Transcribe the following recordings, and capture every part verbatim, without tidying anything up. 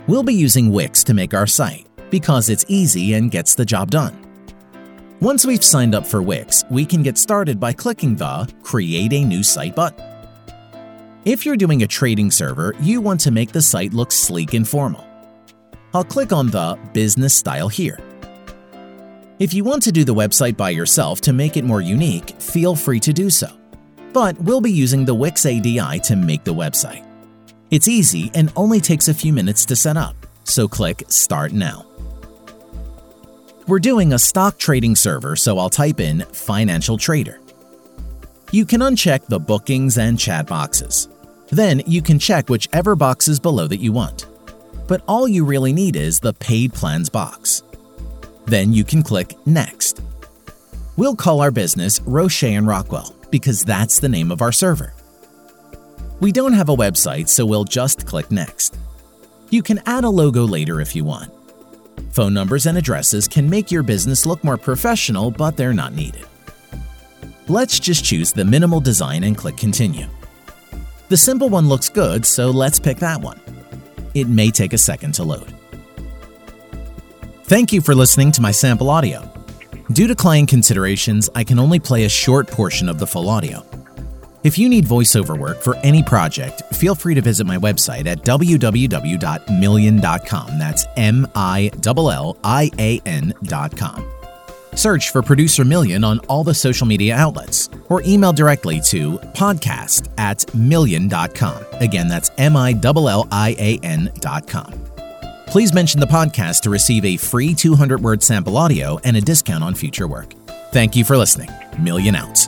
We'll be using Wix to make our site because it's easy and gets the job done. Once we've signed up for Wix, we can get started by clicking the Create a New Site button. If you're doing a trading server, you want to make the site look sleek and formal. I'll click on the Business Style here. If you want to do the website by yourself to make it more unique, feel free to do so. But we'll be using the Wix A D I to make the website. It's easy and only takes a few minutes to set up, so click Start Now. We're doing a stock trading server, so I'll type in Financial Trader. You can uncheck the bookings and chat boxes. Then you can check whichever boxes below that you want. But all you really need is the Paid Plans box. Then you can click Next. We'll call our business Roche and Rockwell because that's the name of our server. We don't have a website, so we'll just click Next. You can add a logo later if you want. Phone numbers and addresses can make your business look more professional, but they're not needed. Let's just choose the minimal design and click Continue. The simple one looks good, so let's pick that one. It may take a second to load. Thank you for listening to my sample audio. Due to client considerations, I can only play a short portion of the full audio. If you need voiceover work for any project, feel free to visit my website at w w w dot million dot com. That's M I L L I A N dot com. Search for Producer Million on all the social media outlets, or email directly to podcast at million dot com. Again, that's M I L L I A N dot com. Please mention the podcast to receive a free two hundred word sample audio and a discount on future work. Thank you for listening. Million out.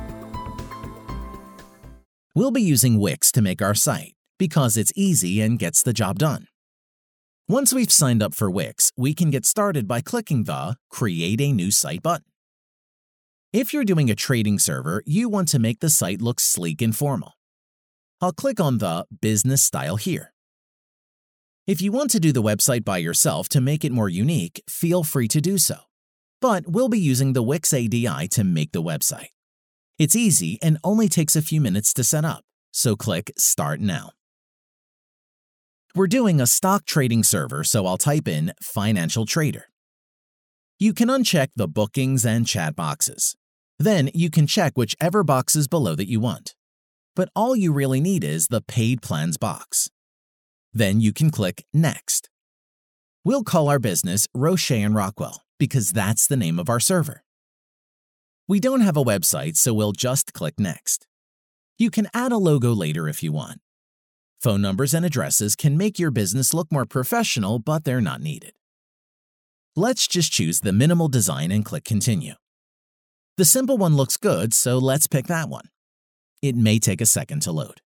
We'll be using Wix to make our site because it's easy and gets the job done. Once we've signed up for Wix, we can get started by clicking the Create a New Site button. If you're doing a trading server, you want to make the site look sleek and formal. I'll click on the Business Style here. If you want to do the website by yourself to make it more unique, feel free to do so. But we'll be using the Wix A D I to make the website. It's easy and only takes a few minutes to set up, so click Start Now. We're doing a stock trading server, so I'll type in Financial Trader. You can uncheck the bookings and chat boxes. Then you can check whichever boxes below that you want. But all you really need is the Paid Plans box. Then you can click Next. We'll call our business Roche and Rockwell because that's the name of our server. We don't have a website, so we'll just click Next. You can add a logo later if you want. Phone numbers and addresses can make your business look more professional, but they're not needed. Let's just choose the minimal design and click Continue. The simple one looks good, so let's pick that one. It may take a second to load.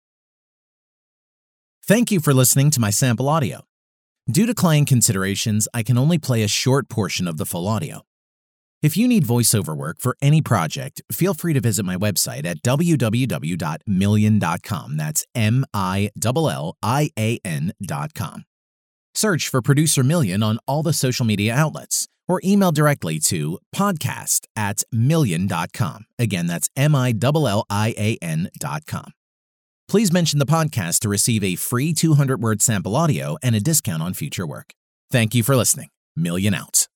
Thank you for listening to my sample audio. Due to client considerations, I can only play a short portion of the full audio. If you need voiceover work for any project, feel free to visit my website at w w w dot million dot com. That's M I L L I A N dot com. Search for Producer Million on all the social media outlets, or email directly to podcast at million dot com. Again, that's M I L L I A N dot com. Please mention the podcast to receive a free two hundred word sample audio and a discount on future work. Thank you for listening. Million out.